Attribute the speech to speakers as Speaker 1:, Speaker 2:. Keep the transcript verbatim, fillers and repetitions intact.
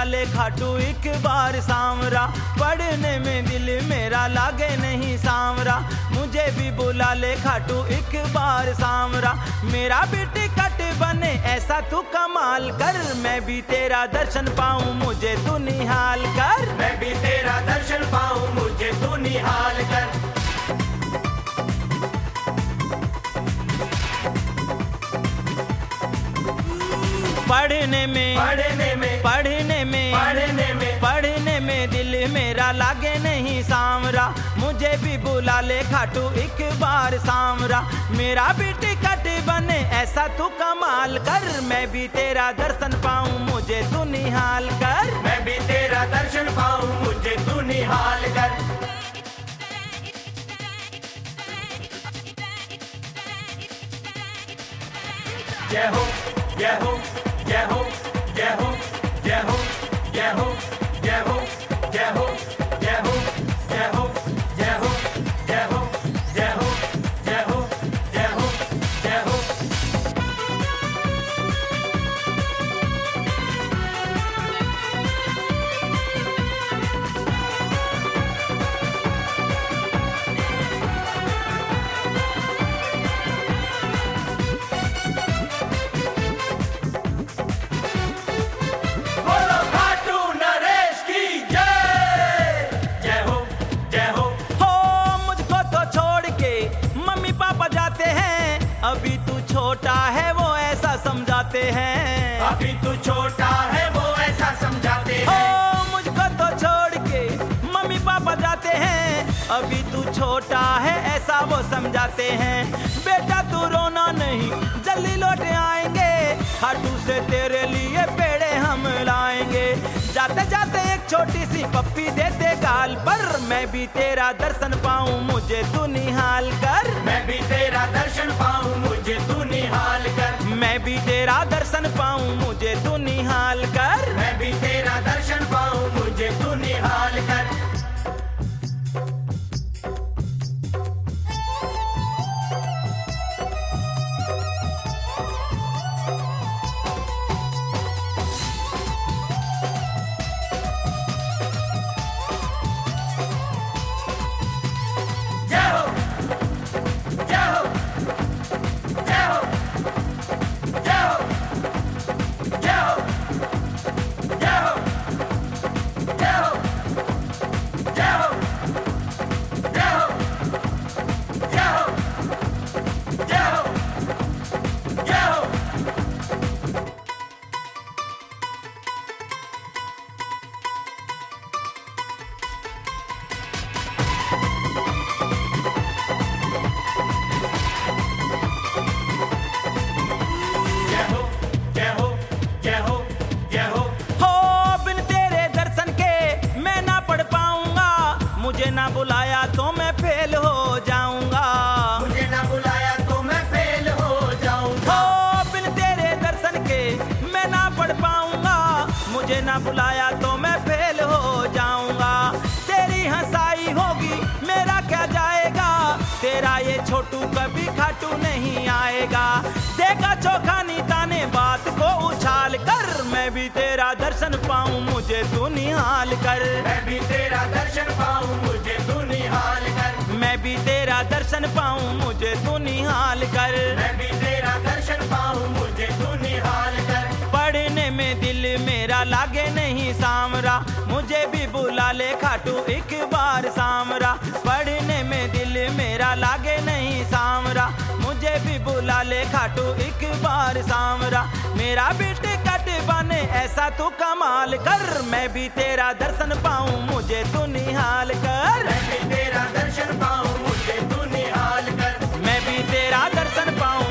Speaker 1: बुला ले खाटू एक बार सांवरा, पढ़ने में दिल मेरा लागे नहीं सांवरा, मुझे भी बुला ले खाटू एक बार सांवरा, मेरा भी टिकट बने ऐसा तू कमाल कर, मैं भी तेरा दर्शन पाऊं मुझे तू निहाल कर,
Speaker 2: मैं भी तेरा दर्शन पाऊं मुझे तू निहाल कर।
Speaker 1: पढ़ने में
Speaker 2: पढ़ने में
Speaker 1: पढ़ने में
Speaker 2: पढ़ने में
Speaker 1: पढ़ने में दिल मेरा लागे नहीं सांवरा, मुझे भी बुला ले खाटू एक बार सांवरा, मेरा भी टिकट बने ऐसा तू कमाल कर, मैं भी तेरा दर्शन पाऊं मुझे तू निहाल कर,
Speaker 2: मैं भी तेरा दर्शन पाऊं मुझे तू निहाल कर। जय हो जय हो जय हो जय हो जय हो जय हो जय हो जय हो जय हो जय हो जय हो जय हो जय हो जय हो जय हो जय हो।
Speaker 1: अभी तू छोटा है वो ऐसा समझाते हैं,
Speaker 2: अभी तू छोटा है वो ऐसा समझाते हैं,
Speaker 1: ओ मुझको तो छोड़ के मम्मी पापा जाते हैं, अभी तू छोटा है ऐसा वो समझाते हैं, बेटा तू रोना नहीं जल्दी लौट आएंगे, खाटू से तेरे लिए पेड़े हम लाएंगे, जाते जाते एक छोटी सी पप्पी देते गाल पर, मैं भी तेरा दर्शन पाऊं मुझे तू निहाल कर,
Speaker 2: मैं भी तेरा दर्शन पाऊं मुझे तू निहाल कर,
Speaker 1: मैं भी तेरा दर्शन पाऊं मुझे तू निहाल कर,
Speaker 2: मैं भी तेरा दर्शन पाऊं मुझे तू निहाल कर।
Speaker 1: ना बुलाया तो मैं फेल हो जाऊंगा,
Speaker 2: मुझे ना बुलाया तो मैं फेल हो जाऊंगा,
Speaker 1: ओ बिन तेरे दर्शन के मैं ना पढ़ पाऊंगा, मुझे ना बुलाया तो मैं फेल हो जाऊंगा, तेरी हंसाई होगी मेरा क्या जाएगा, तेरा ये छोटू कभी खाटू नहीं आएगा, देखा चोखा नीता ने बात को उछाल कर, मैं भी तेरा दर्शन पाऊं मुझे तू निहाल कर,
Speaker 2: मैं भी तेरा दर्शन पाऊं मुझे तू निहाल कर,
Speaker 1: मैं भी तेरा दर्शन पाऊं मुझे तू निहाल कर,
Speaker 2: मैं भी तेरा दर्शन पाऊं मुझे तू निहाल कर।
Speaker 1: पढ़ने में दिल मेरा लागे नहीं सांवरा, मुझे भी बुला ले खाटू एक बार सांवरा, पढ़ने में दिल मेरा लागे नहीं सांवरा, मुझे भी बुला ले खाटू एक बार सांवरा, मेरा भी टिकट बने ऐसा तू कमाल कर, मैं भी तेरा दर्शन पाऊं मुझे तू निहाल कर,
Speaker 2: मैं भी तेरा दर्शन पाऊं मुझे तू निहाल कर,
Speaker 1: मैं भी तेरा दर्शन पाऊं